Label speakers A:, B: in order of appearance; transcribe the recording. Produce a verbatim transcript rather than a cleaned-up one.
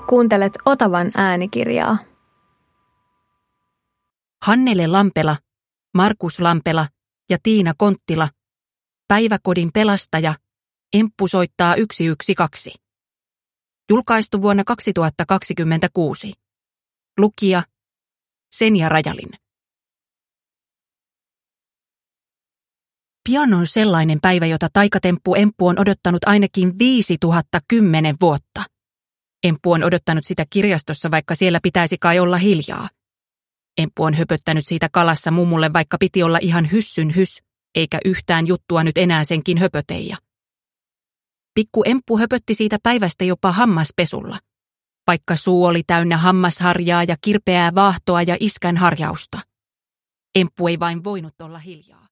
A: Kuuntelet Otavan äänikirjaa.
B: Hannele Lampela, Markus Lampela ja Tiina Konttila, päiväkodin pelastaja, Emppu soittaa yksi yksi kaksi. Julkaistu vuonna kaksituhattakaksikymmentäkuusi. Lukija Senja Rajalin. Pian on sellainen päivä, jota taikatemppu Emppu on odottanut ainakin viisituhatta kymmenen vuotta. Emppu on odottanut sitä kirjastossa, vaikka siellä pitäisi kai olla hiljaa. Emppu on höpöttänyt siitä kalassa mummulle, vaikka piti olla ihan hyssyn hys, eikä yhtään juttua nyt enää senkin höpöteija. Pikku Emppu höpötti siitä päivästä jopa hammaspesulla, vaikka suu oli täynnä hammasharjaa ja kirpeää vaahtoa ja iskän harjausta. Emppu ei vain voinut olla hiljaa.